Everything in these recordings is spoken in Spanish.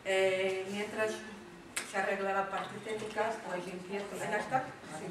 Mientras se arregla la parte técnica, pues empiezo. ¿Ya está? Sí.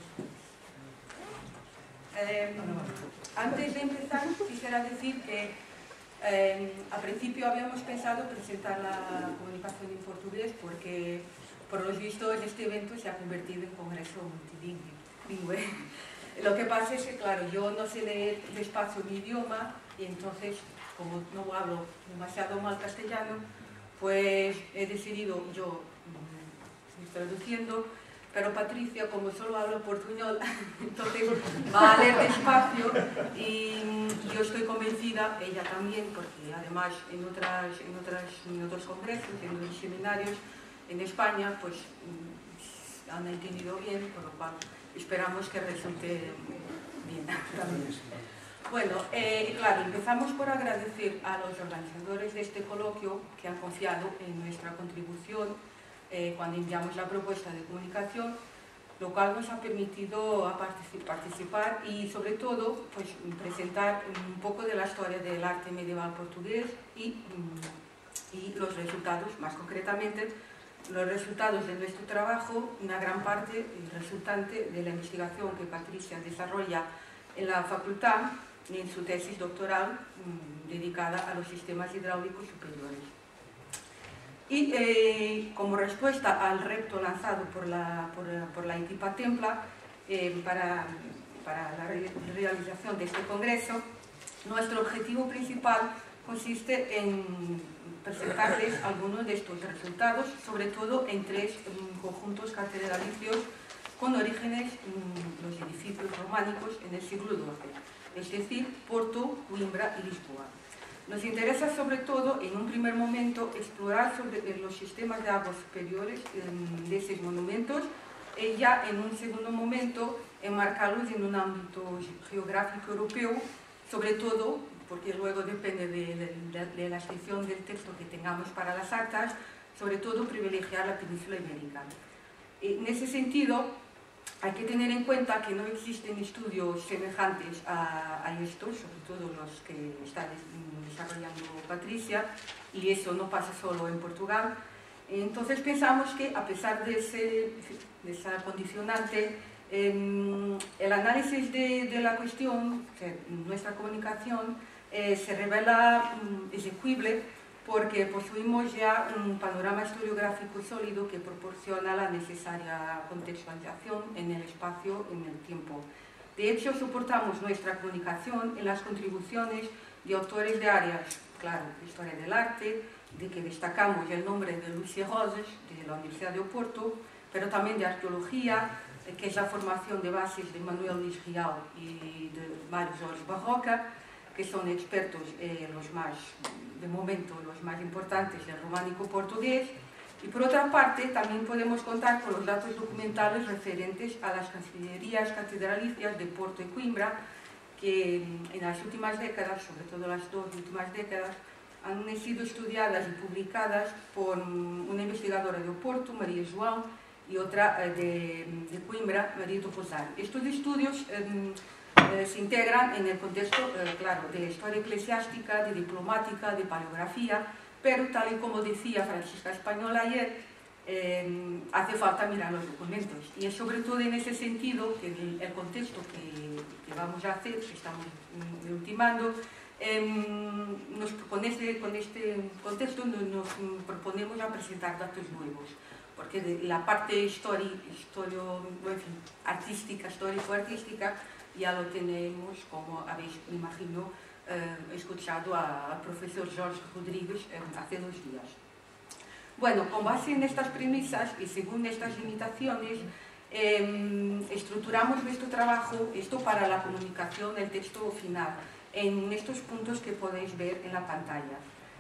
Antes de empezar, quisiera decir que al principio habíamos pensado presentar la comunicación en portugués porque, por los vistos, este evento se ha convertido en congreso multilingüe. Lo que pasa es que, claro, yo no sé leer despacio mi idioma y entonces, como no hablo demasiado mal castellano, pues he decidido yo ir traduciendo, pero Patricia, como solo habla portuñol, entonces va a leer despacio y yo estoy convencida, ella también, porque además en otros congresos, en los seminarios en España, pues han entendido bien, por lo cual esperamos que resulte bien también. Bueno, claro, empezamos por agradecer a los organizadores de este coloquio que han confiado en nuestra contribución cuando enviamos la propuesta de comunicación, lo cual nos ha permitido participar y sobre todo pues, presentar un poco de la historia del arte medieval portugués y los resultados, más concretamente los resultados de nuestro trabajo, una gran parte resultante de la investigación que Patricia desarrolla en la facultad y en su tesis doctoral dedicada a los sistemas hidráulicos superiores. Y como respuesta al reto lanzado por la equipa Templa para la realización de este congreso, nuestro objetivo principal consiste en presentarles algunos de estos resultados, sobre todo en tres conjuntos catedralicios con orígenes en los edificios románicos en el siglo XII, es decir, Porto, Coimbra y Lisboa. Nos interesa sobre todo, en un primer momento, explorar sobre los sistemas de aguas superiores de esos monumentos y ya en un segundo momento enmarcarlos en un ámbito geográfico europeo, sobre todo, porque luego depende de la sección del texto que tengamos para las actas, sobre todo privilegiar la península ibérica. En ese sentido, hay que tener en cuenta que no existen estudios semejantes a estos, sobre todo los que está desarrollando Patricia, y eso no pasa solo en Portugal. Entonces pensamos que, a pesar de esa condicionante, el análisis de la cuestión, nuestra comunicación, se revela execuible porque poseemos ya un panorama historiográfico sólido que proporciona la necesaria contextualización en el espacio y en el tiempo. De hecho, soportamos nuestra comunicación en las contribuciones de autores de áreas, claro, de historia del arte, de que destacamos el nombre de Lucia Roses, de la Universidad de Oporto, pero también de arqueología, que es la formación de bases de Manuel Luis Rial y de Mário Jorge Barroca, que son expertos, de momento, los más importantes del románico portugués. Y por otra parte, también podemos contar con los datos documentales referentes a las cancillerías catedralicias de Porto y Coimbra, que en las últimas décadas, sobre todo las dos últimas décadas, han sido estudiadas y publicadas por una investigadora de Oporto, María João, y otra de Coimbra, María do Rosário. Estos estudios se integran en el contexto, claro, de historia eclesiástica, de diplomática, de paleografía, pero tal y como decía Francisca Español ayer, hace falta mirar los documentos. Y es sobre todo en ese sentido que el contexto que vamos a hacer, que estamos ultimando, con este contexto nos proponemos a presentar datos nuevos, porque la parte histórico-artística ya lo tenemos, como habéis, imagino, escuchado al profesor Jorge Rodríguez hace 2 días. Bueno, con base en estas premisas y según estas limitaciones, estructuramos nuestro trabajo, esto para la comunicación, el texto final, en estos puntos que podéis ver en la pantalla.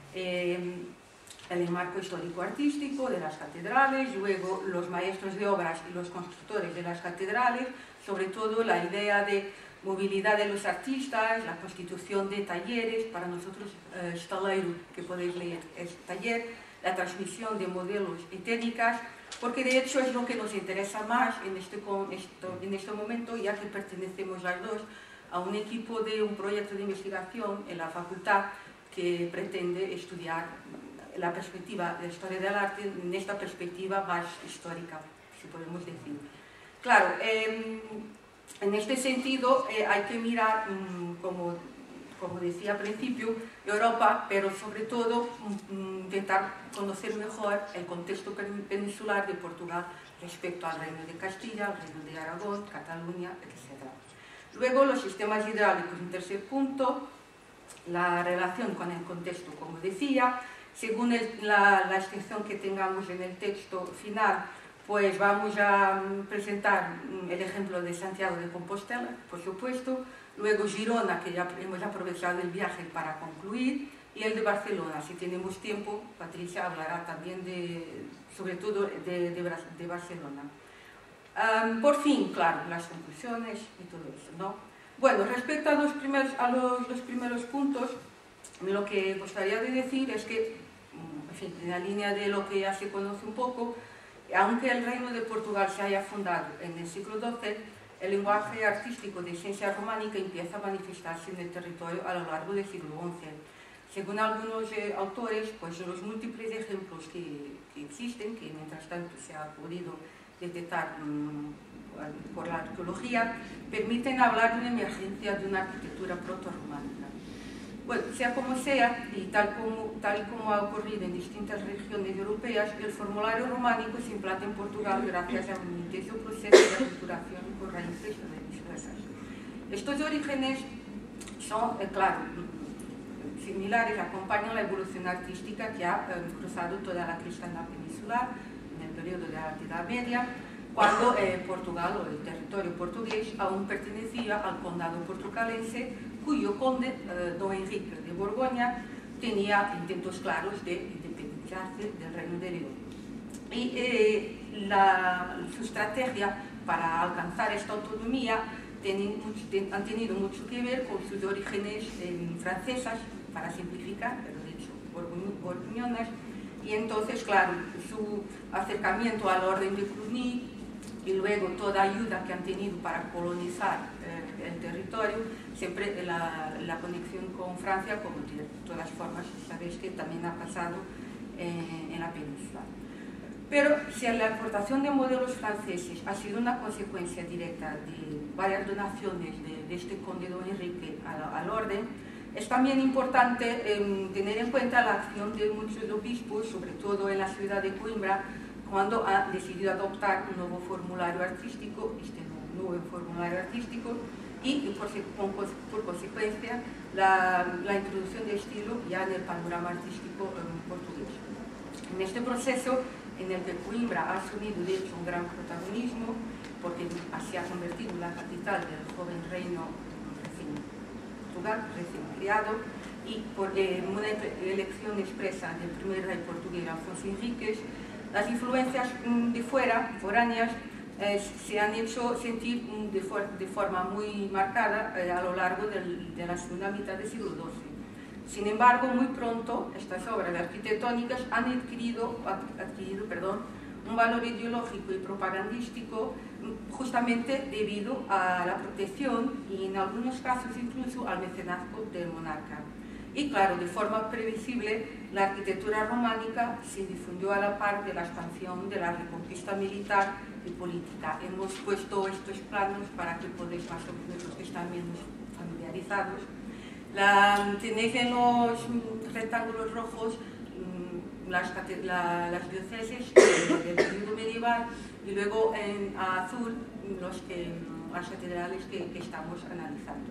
El enmarco histórico-artístico de las catedrales, luego los maestros de obras y los constructores de las catedrales, sobre todo la idea de movilidad de los artistas, la constitución de talleres, para nosotros estaleiro, que podéis leer, es taller, la transmisión de modelos y técnicas, porque de hecho es lo que nos interesa más en este momento, ya que pertenecemos las dos a un equipo de un proyecto de investigación en la facultad que pretende estudiar la perspectiva de la historia del arte en esta perspectiva más histórica, si podemos decir. Claro, en este sentido hay que mirar, como decía al principio, Europa, pero sobre todo intentar conocer mejor el contexto peninsular de Portugal respecto al Reino de Castilla, al Reino de Aragón, Cataluña, etc. Luego, los sistemas hidráulicos en tercer punto, la relación con el contexto, como decía, según la extensión que tengamos en el texto final, pues vamos a presentar el ejemplo de Santiago de Compostela, por supuesto, luego Girona, que ya hemos aprovechado el viaje para concluir, y el de Barcelona. Si tenemos tiempo, Patricia hablará también sobre todo de Barcelona. Por fin, claro, las conclusiones y todo eso, ¿no? Bueno, respecto a los primeros puntos, lo que gustaría de decir es que, en fin, en la línea de lo que ya se conoce un poco, aunque el Reino de Portugal se haya fundado en el siglo XII, el lenguaje artístico de ciencia románica empieza a manifestarse en el territorio a lo largo del siglo XI. Según algunos autores, pues los múltiples ejemplos que existen, que mientras tanto se ha podido detectar por la arqueología, permiten hablar de una emergencia de una arquitectura proto-románica. Bueno, sea como sea, y tal y como ha ocurrido en distintas regiones europeas, el formulario románico se implanta en Portugal gracias a un intenso proceso de aculturación con raíces religiosas. Estos orígenes son, claro, similares, acompañan la evolución artística que ha cruzado toda la cristiandad peninsular en el periodo de la Edad Media, cuando Portugal, o el territorio portugués, aún pertenecía al condado portucalense, cuyo conde, don Enrique de Borgoña, tenía intentos claros de independizarse del Reino de León. Y su estrategia para alcanzar esta autonomía han tenido mucho que ver con sus orígenes francesas, para simplificar, pero de hecho borgoñonas, y entonces, claro, su acercamiento a la orden de Cluny y luego toda ayuda que han tenido para colonizar el territorio, siempre la conexión con Francia, como de todas formas sabéis que también ha pasado en la península. Pero si la importación de modelos franceses ha sido una consecuencia directa de varias donaciones de este conde don Enrique al orden, es también importante tener en cuenta la acción de muchos obispos, sobre todo en la ciudad de Coimbra, cuando ha decidido adoptar un nuevo formulario artístico, y por consecuencia la introducción de estilo ya en el panorama artístico portugués. En este proceso, en el que Coimbra ha asumido de hecho un gran protagonismo, porque se ha convertido en la capital del joven reino recién creado, y por una elección expresa del primer rey portugués Alfonso Enríquez, las influencias de fuera, foráneas, se han hecho sentir de forma muy marcada a lo largo de la segunda mitad del siglo XII. Sin embargo, muy pronto estas obras arquitectónicas han adquirido un valor ideológico y propagandístico justamente debido a la protección y en algunos casos incluso al mecenazgo del monarca. Y claro, de forma previsible, la arquitectura románica se difundió a la par de la expansión de la reconquista militar y política. Hemos puesto estos planos para que podáis más o menos, los que están menos familiarizados. Tenéis en los rectángulos rojos las diócesis del periodo medieval y luego en azul las catedrales que estamos analizando.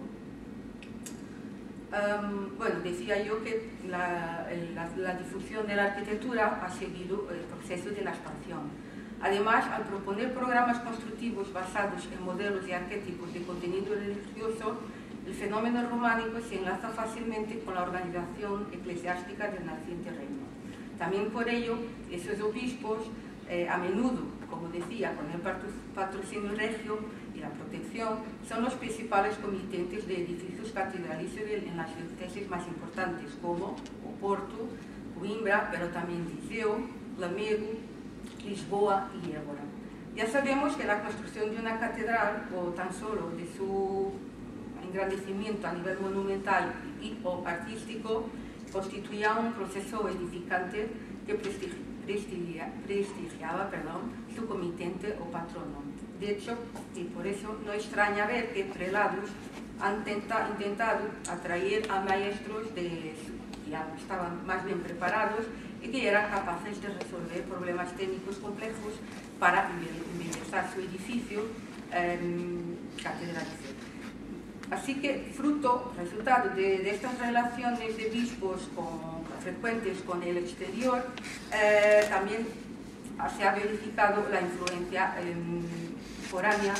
Bueno, decía yo que la difusión de la arquitectura ha seguido el proceso de la expansión. Además, al proponer programas constructivos basados en modelos y arquetipos de contenido religioso, el fenómeno románico se enlaza fácilmente con la organización eclesiástica del naciente reino. También por ello, esos obispos, a menudo, como decía, con el patrocinio regio y la protección, son los principales comitentes de edificios catedralicios en las diócesis más importantes, como Oporto, Coimbra, pero también Viseu, Lamego, Lisboa y Évora. Ya sabemos que la construcción de una catedral, o tan solo de su engrandecimiento a nivel monumental y o artístico, constituía un proceso edificante que prestigiaba su comitente o patrono. De hecho, y por eso no extraña ver que prelados han intentado atraer a maestros que ya estaban más bien preparados y que eran capaces de resolver problemas técnicos complejos para embellecer su edificio catedralicio. Así que, resultado de estas relaciones de obispos frecuentes con el exterior, también se ha verificado la influencia foránea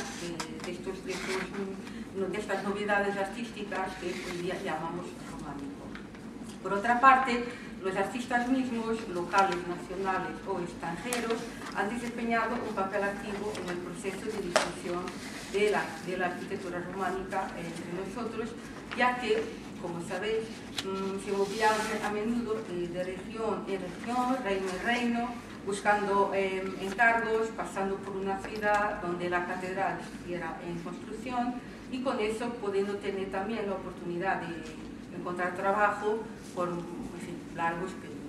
de estas novedades artísticas que hoy día llamamos románico. Por otra parte, los artistas mismos, locales, nacionales o extranjeros, han desempeñado un papel activo en el proceso de difusión de la arquitectura románica entre nosotros, ya que, como sabéis, se movían a menudo de región en región, reino en reino, buscando encargos, pasando por una ciudad donde la catedral estuviera en construcción y con eso pudiendo tener también la oportunidad de encontrar trabajo por largos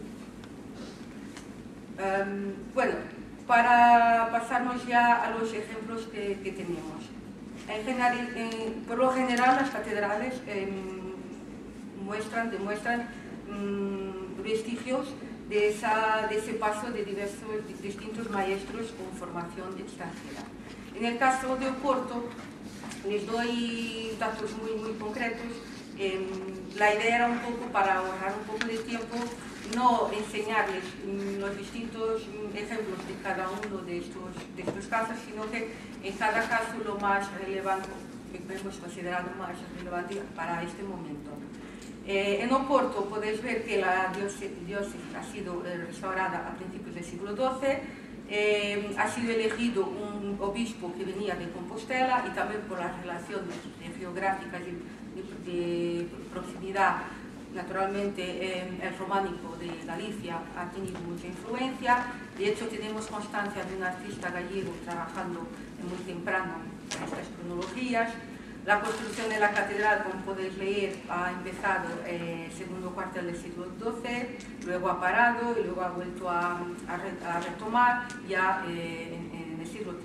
periodos. Bueno, para pasarnos ya a los ejemplos que tenemos. Por lo general, las catedrales demuestran vestigios de ese paso de distintos maestros con formación extranjera. En el caso de Oporto, les doy datos muy concretos. La idea era un poco, para ahorrar un poco de tiempo, no enseñarles los distintos ejemplos de cada uno de estos casos, sino que en cada caso lo más relevante, que hemos considerado más relevante para este momento. En Oporto podéis ver que la diócesis ha sido restaurada a principios del siglo XII, ha sido elegido un obispo que venía de Compostela y también por las relaciones geográficas de proximidad. Naturalmente, el románico de Galicia ha tenido mucha influencia. De hecho, tenemos constancia de un artista gallego trabajando muy temprano en estas cronologías. La construcción de la catedral, como podéis leer, ha empezado segundo cuartel del siglo XII, luego ha parado y luego ha vuelto a retomar ya en el siglo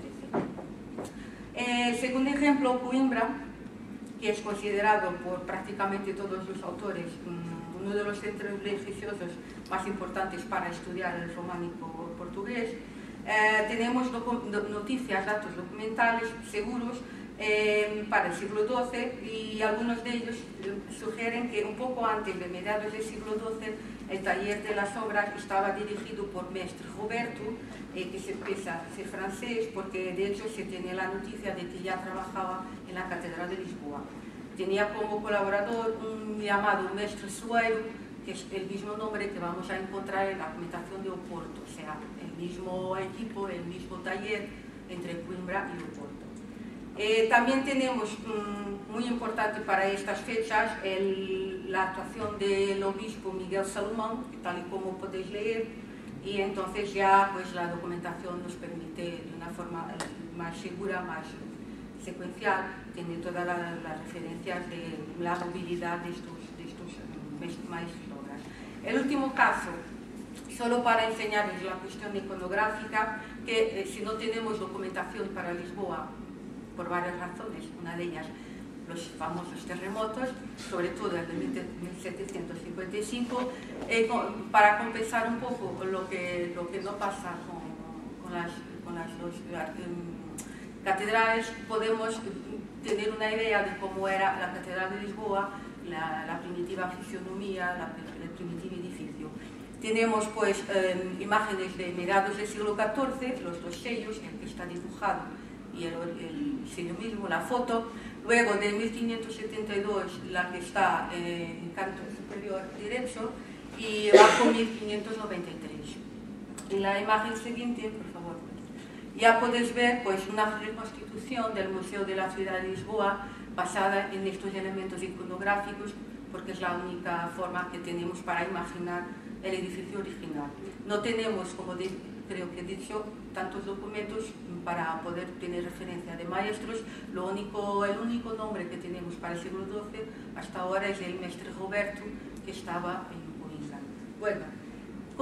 XIII. Segundo ejemplo, Coimbra, que es considerado por prácticamente todos los autores uno de los centros religiosos más importantes para estudiar el románico portugués. Tenemos noticias, datos documentales seguros para el siglo XII y algunos de ellos sugieren que un poco antes de mediados del siglo XII el taller de las obras estaba dirigido por Mestre Roberto, que se empieza a ser francés porque de hecho se tiene la noticia de que ya trabajaba en la Catedral de Lisboa. Tenía como colaborador un llamado Mestre Sueiro, que es el mismo nombre que vamos a encontrar en la documentación de Oporto, o sea, el mismo equipo, el mismo taller entre Coimbra y Oporto. También tenemos, muy importante para estas fechas, la actuación del obispo Miguel Salomón, tal y como podéis leer, y entonces ya pues, la documentación nos permite de una forma más segura, más secuencial, tener todas las referencias de la movilidad de estos maestros de obras. El último caso, solo para enseñarles la cuestión iconográfica, que si no tenemos documentación para Lisboa, por varias razones, una de ellas los famosos terremotos, sobre todo el de 1755, para compensar un poco lo que no pasa con las dos catedrales, podemos tener una idea de cómo era la Catedral de Lisboa, la primitiva fisionomía, el primitivo edificio. Tenemos pues imágenes de mediados del siglo XIV, los dos sellos, el que está dibujado y el sello mismo, la foto. Luego de 1572 la que está en canto superior derecho y bajo 1593. En la imagen siguiente, por favor, ya podéis ver pues, una reconstitución del Museo de la Ciudad de Lisboa basada en estos elementos iconográficos, porque es la única forma que tenemos para imaginar el edificio original. No tenemos, como creo que he dicho, tantos documentos para poder tener referencia de maestros. El único nombre que tenemos para el siglo XII hasta ahora es el Mestre Roberto, que estaba en Coimbra.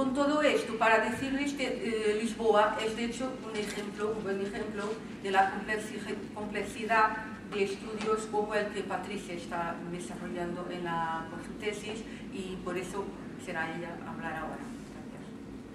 Con todo esto, para decirles que Lisboa es de hecho un buen ejemplo de la complejidad de estudios como el que Patricia está desarrollando con su tesis, y por eso será ella a hablar ahora. Gracias.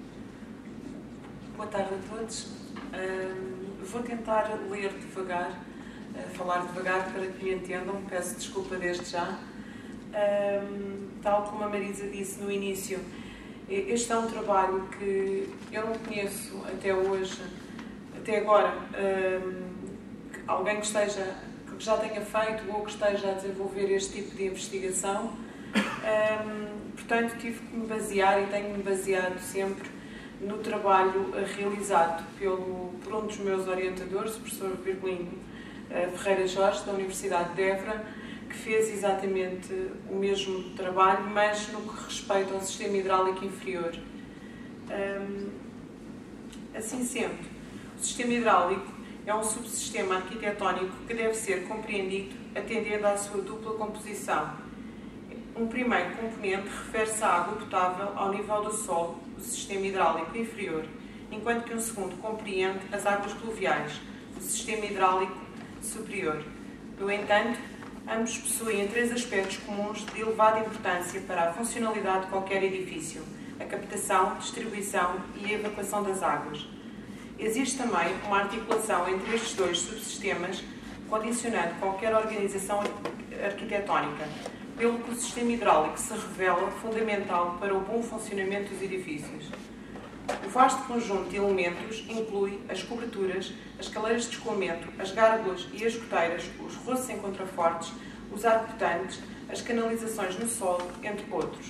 Boa tarde a todos. Vou tentar ler devagar, falar devagar para que me entendam, peço desculpa desde já. Tal como a Marisa disse no início, este é um trabalho que eu não conheço até hoje, até agora, alguém que já tenha feito ou que esteja a desenvolver este tipo de investigação. Portanto, tive que me basear e tenho-me baseado sempre no trabalho realizado por um dos meus orientadores, o professor Virgulino Ferreira Jorge, da Universidade de Évora, que fez exatamente o mesmo trabalho, mas no que respeita ao sistema hidráulico inferior. Assim sendo, o sistema hidráulico é um subsistema arquitetónico que deve ser compreendido atendendo à sua dupla composição. Um primeiro componente refere-se à água potável ao nível do solo, o sistema hidráulico inferior, enquanto que um segundo compreende as águas pluviais, o sistema hidráulico superior. No entanto, ambos possuem três aspectos comuns de elevada importância para a funcionalidade de qualquer edifício: a captação, distribuição e a evacuação das águas. Existe também uma articulação entre estes dois subsistemas, condicionando qualquer organização arquitetónica, pelo que o sistema hidráulico se revela fundamental para o bom funcionamento dos edifícios. O vasto conjunto de elementos inclui as coberturas, as caleiras de escoamento, as gárgulas e as goteiras, os roços em contrafortes, os arcotantes, as canalizações no solo, entre outros.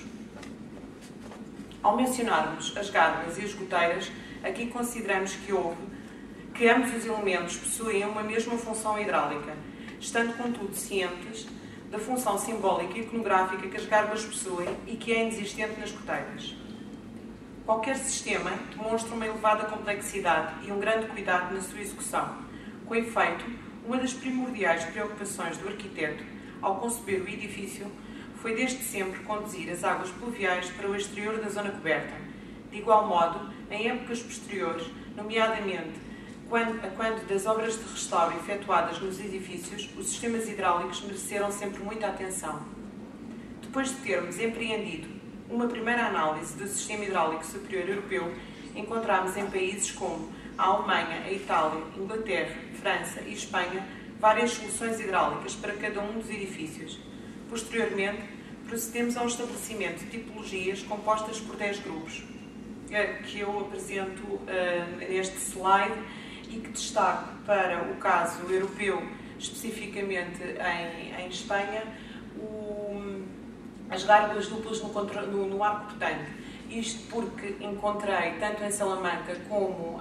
Ao mencionarmos as gárgulas e as goteiras, aqui consideramos que ambos os elementos possuem uma mesma função hidráulica, estando contudo cientes da função simbólica e iconográfica que as gárgulas possuem e que é inexistente nas goteiras. Qualquer sistema demonstra uma elevada complexidade e um grande cuidado na sua execução. Com efeito, uma das primordiais preocupações do arquiteto, ao conceber o edifício, foi desde sempre conduzir as águas pluviais para o exterior da zona coberta. De igual modo, em épocas posteriores, nomeadamente quando das obras de restauro efetuadas nos edifícios, os sistemas hidráulicos mereceram sempre muita atenção. Depois de termos empreendido uma primeira análise do sistema hidráulico superior europeu, encontramos em países como a Alemanha, a Itália, Inglaterra, França e Espanha várias soluções hidráulicas para cada um dos edifícios. Posteriormente, procedemos ao estabelecimento de tipologias compostas por 10 grupos, que eu apresento neste slide e que destaco para o caso europeu, especificamente em Espanha, as gárgulas duplas no arco potente. Isto porque encontrei, tanto em Salamanca como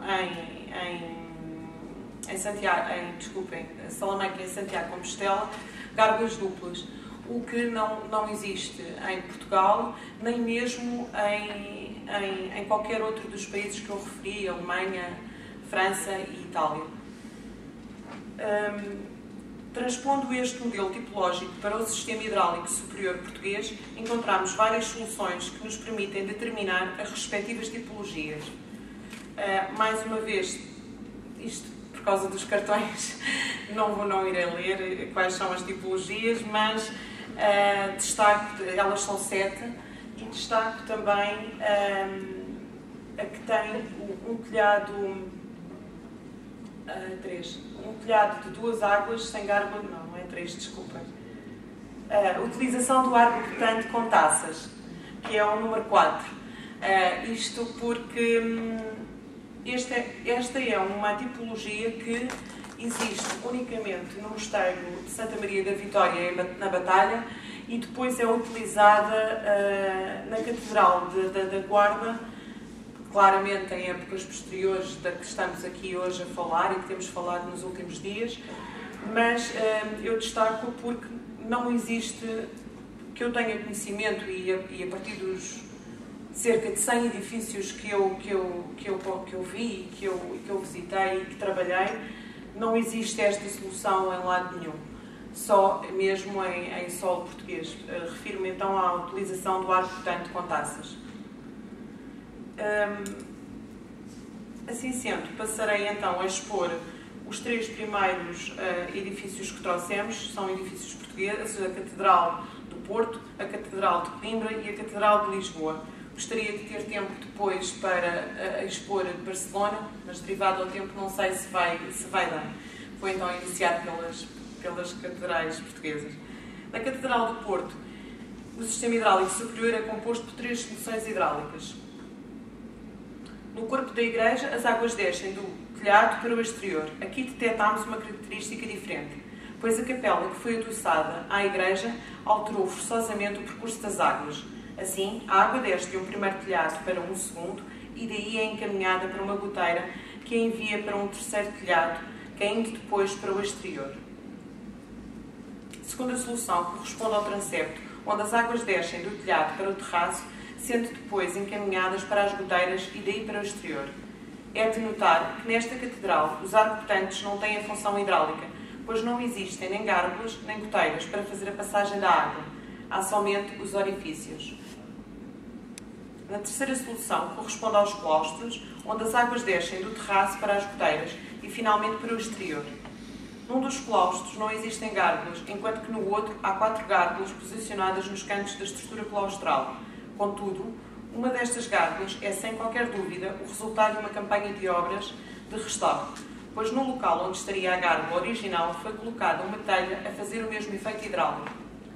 em Salamanca e em Santiago de Compostela, gárgulas duplas, o que não existe em Portugal, nem mesmo em qualquer outro dos países que eu referi, Alemanha, França e Itália. Transpondo este modelo tipológico para o sistema hidráulico superior português, encontramos várias soluções que nos permitem determinar as respectivas tipologias. Mais uma vez, isto por causa dos cartões, não irei ler quais são as tipologias, mas destaco, elas são 7, e destaco também a que tem um telhado 3. Um telhado de 2 águas sem gárgula, não é 3, desculpem. Utilização do arco potente com taças, que é o número 4. Isto porque esta é uma tipologia que existe unicamente no Mosteiro de Santa Maria da Vitória, na Batalha, e depois é utilizada na Catedral da Guarda, claramente em épocas posteriores da que estamos aqui hoje a falar e que temos falado nos últimos dias, mas eu destaco porque não existe, que eu tenha conhecimento, e a partir dos cerca de 100 edifícios que eu vi, que eu visitei e que trabalhei, não existe esta solução em lado nenhum, só mesmo em solo português. Refiro-me então à utilização do arco potente com taças. Assim sendo, passarei então a expor os três primeiros edifícios que trouxemos, são edifícios portugueses, a Catedral do Porto, a Catedral de Coimbra e a Catedral de Lisboa. Gostaria de ter tempo depois para expor a de Barcelona, mas derivado ao tempo não sei se vai dar. Vou então iniciar pelas catedrais portuguesas. Na Catedral do Porto, o sistema hidráulico superior é composto por três soluções hidráulicas. No corpo da igreja, as águas descem do telhado para o exterior. Aqui detectámos uma característica diferente, pois a capela que foi adoçada à igreja alterou forçosamente o percurso das águas. Assim, a água desce de um primeiro telhado para um segundo e daí é encaminhada para uma goteira que a envia para um terceiro telhado, caindo depois para o exterior. A segunda solução corresponde ao transepto, onde as águas descem do telhado para o terraço, sendo depois encaminhadas para as goteiras e daí para o exterior. É de notar que nesta catedral os arcotantes não têm a função hidráulica, pois não existem nem gárgulas nem goteiras para fazer a passagem da água. Há somente os orifícios. Na terceira solução corresponde aos claustros, onde as águas descem do terraço para as goteiras e finalmente para o exterior. Num dos claustros não existem gárgulas, enquanto que no outro há 4 gárgulas posicionadas nos cantos da estrutura claustral. Contudo, uma destas gárgulas é, sem qualquer dúvida, o resultado de uma campanha de obras de restauro, pois no local onde estaria a gárgula original foi colocada uma telha a fazer o mesmo efeito hidráulico.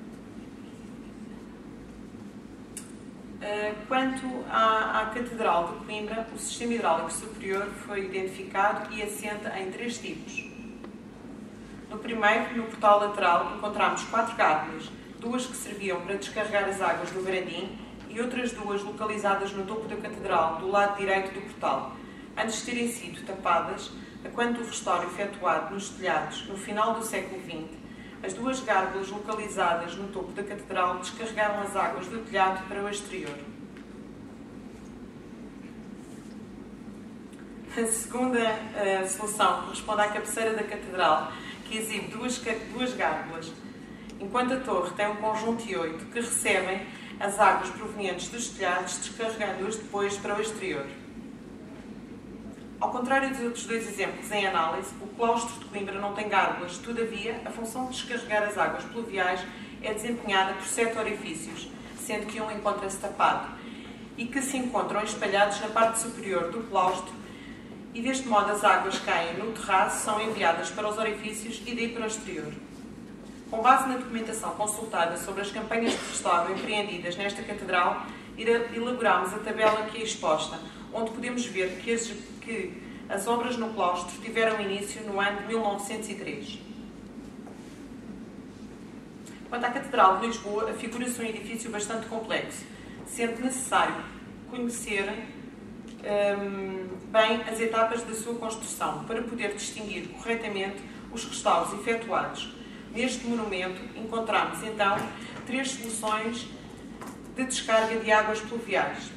Quanto à Catedral de Coimbra, o sistema hidráulico superior foi identificado e assenta em 3 tipos. No primeiro, no portal lateral, encontramos 4 gárgulas, 2 que serviam para descarregar as águas do varandim e outras 2 localizadas no topo da catedral, do lado direito do portal, antes de terem sido tapadas, a quando do restauro efetuado nos telhados no final do século XX. As 2 gárgulas localizadas no topo da catedral descarregaram as águas do telhado para o exterior. A segunda solução corresponde à cabeceira da catedral, que exibe duas gárgulas, enquanto a torre tem um conjunto de 8 que recebem as águas provenientes dos telhados, descarregando-as depois para o exterior. Ao contrário dos outros 2 exemplos em análise, o claustro de Coimbra não tem gárgulas, todavia, a função de descarregar as águas pluviais é desempenhada por 7 orifícios, sendo que um encontra-se tapado, e que se encontram espalhados na parte superior do claustro, e deste modo as águas caem no terraço, são enviadas para os orifícios e daí para o exterior. Com base na documentação consultada sobre as campanhas de restauro empreendidas nesta catedral, elaborámos a tabela aqui exposta, onde podemos ver que as obras no claustro tiveram início no ano de 1903. Quanto à Catedral de Lisboa, afigura-se um edifício bastante complexo, sendo necessário conhecer bem as etapas da sua construção para poder distinguir corretamente os restauros efetuados. Neste monumento encontramos então 3 soluções de descarga de águas pluviais.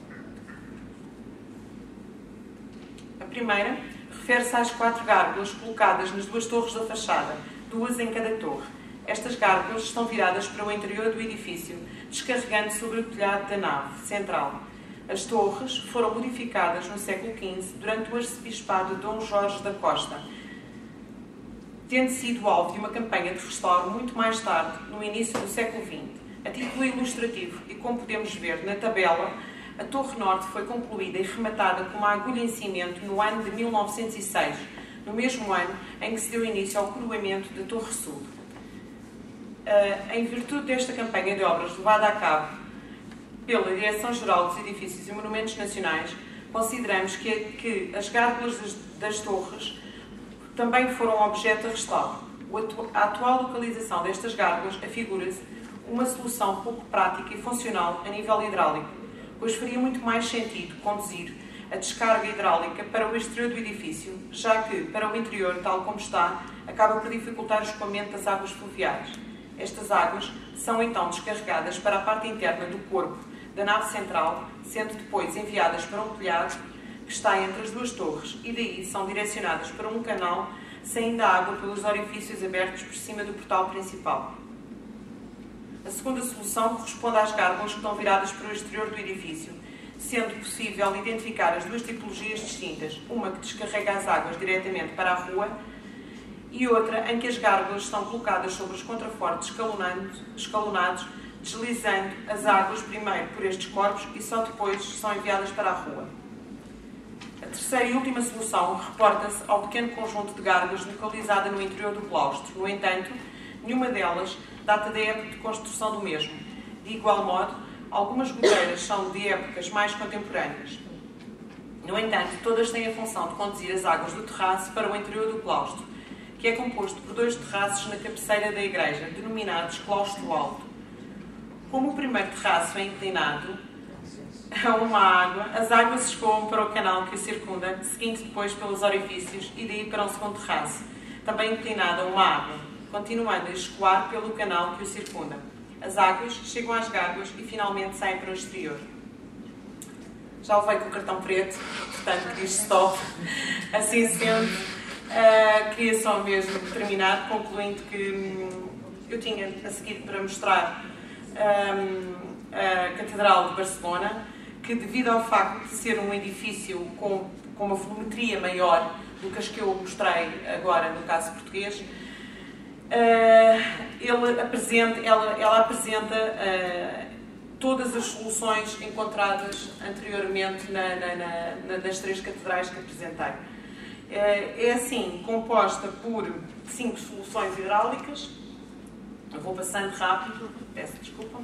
A primeira refere-se às 4 gárgulas colocadas nas 2 torres da fachada, 2 em cada torre. Estas gárgulas estão viradas para o interior do edifício, descarregando sobre o telhado da nave central. As torres foram modificadas no século XV durante o arcebispado de Dom Jorge da Costa, tendo sido alvo de uma campanha de restauro muito mais tarde, no início do século XX. A título ilustrativo, e como podemos ver na tabela, a Torre Norte foi concluída e rematada com uma agulha em cimento no ano de 1906, no mesmo ano em que se deu início ao coroamento da Torre Sul. Em virtude desta campanha de obras levada a cabo pela Direção-Geral dos Edifícios e Monumentos Nacionais, consideramos que as gárgulas das torres também foram objeto de restauro. A atual localização destas gárgulas afigura-se uma solução pouco prática e funcional a nível hidráulico, pois faria muito mais sentido conduzir a descarga hidráulica para o exterior do edifício, já que, para o interior, tal como está, acaba por dificultar o escoamento das águas fluviais. Estas águas são então descarregadas para a parte interna do corpo da nave central, sendo depois enviadas para um telhado que está entre as 2 torres, e daí são direcionadas para um canal, saindo a água pelos orifícios abertos por cima do portal principal. A segunda solução corresponde às gárgulas que estão viradas para o exterior do edifício, sendo possível identificar as duas tipologias distintas, uma que descarrega as águas diretamente para a rua e outra em que as gárgulas estão colocadas sobre os contrafortes escalonados, deslizando as águas primeiro por estes corpos e só depois são enviadas para a rua. A terceira e última solução reporta-se ao pequeno conjunto de gárgulas localizada no interior do claustro. No entanto, nenhuma delas data da época de construção do mesmo. De igual modo, algumas goteiras são de épocas mais contemporâneas. No entanto, todas têm a função de conduzir as águas do terraço para o interior do claustro, que é composto por 2 terraços na cabeceira da igreja, denominados claustro alto. Como o primeiro terraço é inclinado a uma água, as águas escoam para o canal que o circunda, seguindo depois pelos orifícios e daí para um segundo terraço, também inclinado a uma água, continuando a escoar pelo canal que o circunda. As águas chegam às gárgulas e finalmente saem para o exterior. Já levei com o cartão preto, portanto diz stop. Assim sendo, queria só mesmo terminar concluindo que eu tinha a seguir para mostrar a Catedral de Barcelona, que devido ao facto de ser um edifício com uma volumetria maior do que as que eu mostrei agora no caso português, ela apresenta todas as soluções encontradas anteriormente das 3 catedrais que apresentei. É assim, composta por 5 soluções hidráulicas. Eu vou passando rápido, peço desculpa.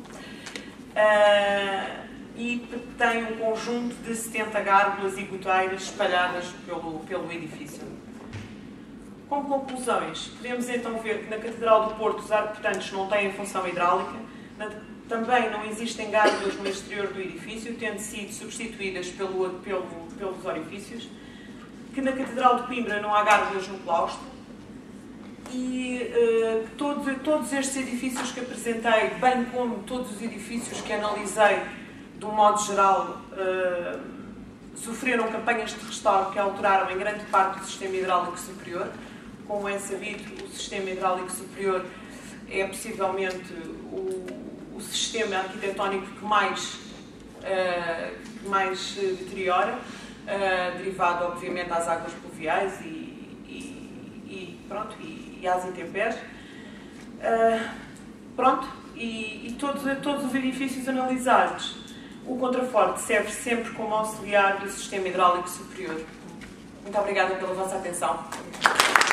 E tem um conjunto de 70 gárgulas e goteiras espalhadas pelo edifício. Como conclusões, podemos então ver que na Catedral do Porto os arcoportantes não têm função hidráulica, também não existem gárgulas no exterior do edifício, tendo sido substituídas pelos orifícios, que na Catedral de Coimbra não há gárgulas no claustro, e todos estes edifícios que apresentei, bem como todos os edifícios que analisei de um modo geral, sofreram campanhas de restauro que alteraram em grande parte o sistema hidráulico superior. Como é sabido, o sistema hidráulico superior é possivelmente o sistema arquitetónico que mais deteriora, derivado obviamente às águas pluviais e às intempéries. E todos os edifícios analisados, o contraforte serve sempre como auxiliar do sistema hidráulico superior. Muito obrigada pela vossa atenção.